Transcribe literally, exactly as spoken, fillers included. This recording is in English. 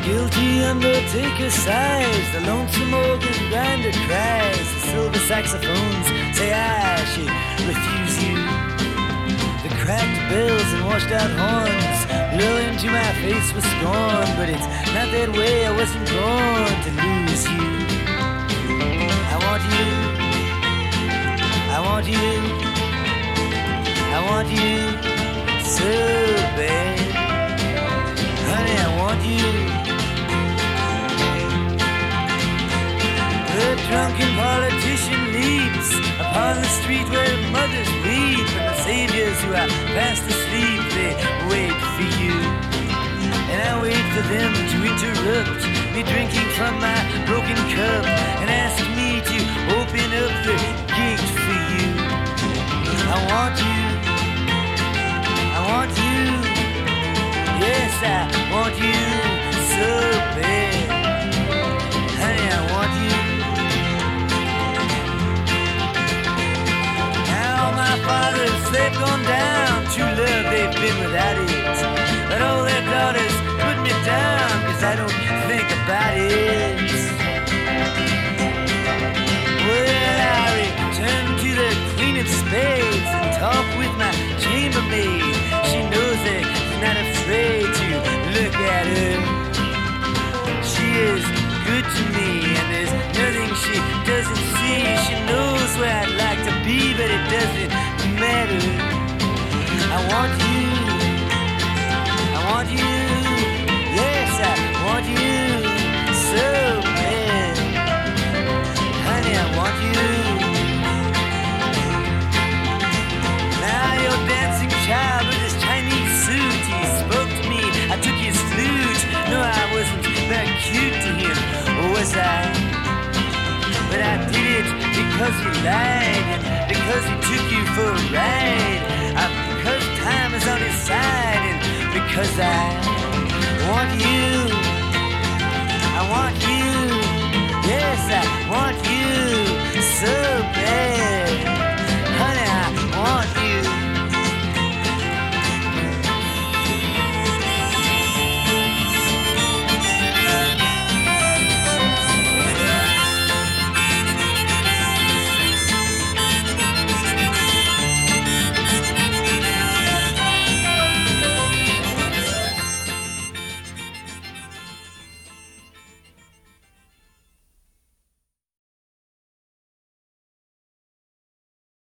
guilty undertaker sighs, the lonesome organ grinder cries, the silver saxophones say I should refuse you. The cracked bells and washed out horns blow into my face with scorn, but it's not that way, I wasn't born to lose you. I want you, I want you, I want you so bad. Honey, I want you. The drunken politician leaps upon the street where mothers weep, and the saviors who are fast asleep, they wait for you. And I wait for them to interrupt me drinking from my broken cup and ask me to open up the gate for you. I want you, I want you, yes I want you so bad. Honey, I want you. My fathers, they've gone down, true love, they've been without it. But all their daughters put me down, cause I don't think about it. Well, I return to the Queen of Spades and talk with my chambermaid. She knows that she's not afraid to look at her. She is good to me, and there's nothing she doesn't see. She knows where I'd like to be, but it doesn't matter. I want you, I want you, yes I want you so bad. Honey, I want you. Now your dancing child with his Chinese suit, he spoke to me, I took his flute. No, I wasn't very cute to him, was I? But I did it because he lied, and because he took you for a ride, uh, because time is on his side, and because I want you, I want you